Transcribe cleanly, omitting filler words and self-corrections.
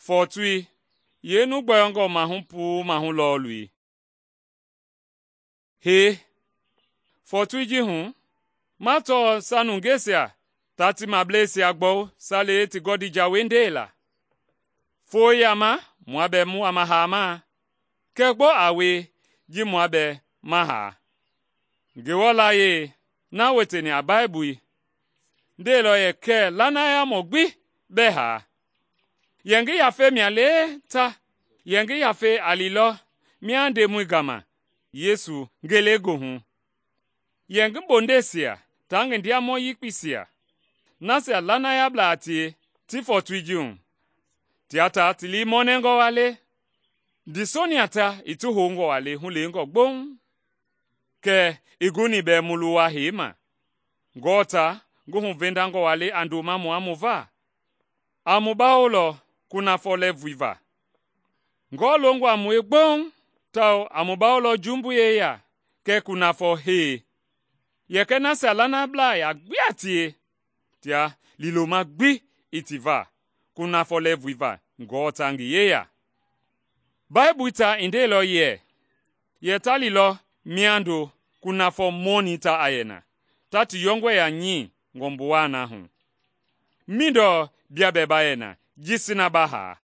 Fortui, yenu gbayongo mahumpu mahulolui. He, fortui jihun, mato sanungesia, tati mablesi agbo, sale ti godi jawendela. Foyama, mwabe muamahama, kegbo awe, ji mwabe maha. Gewola ye, na weteni a Baibui. Delo ye ke lana ya mogbi beha. Yengi yafe miale ta. Yengi yafe alilo miande muigama. Yesu gelego hun. Yengi bondesia tangi ndia mo yikpisia. Nase lana ya blati ti fortuijun. Tiata tili monengo wale. Disoniata itu hongo wale hulengo gbong. Ke iguni be muluwa hima. Gota guhun vendango wale anduma muamuva. Amubaolo kuna fole viva. Ngolongo amue gbong. Tau amubaolo jumbu ya. Ke kuna fo he. Yeke na salana bla ya gbiatie. Tia liloma gbi itiva. Kuna fole viva. Gota ngi ya. Baibuita indelo ye. Yetalilo miando kuna fo monita ayena. Tati yongwe ya nyi ngombuwana hun. Mindo biabe bayena jisina baha.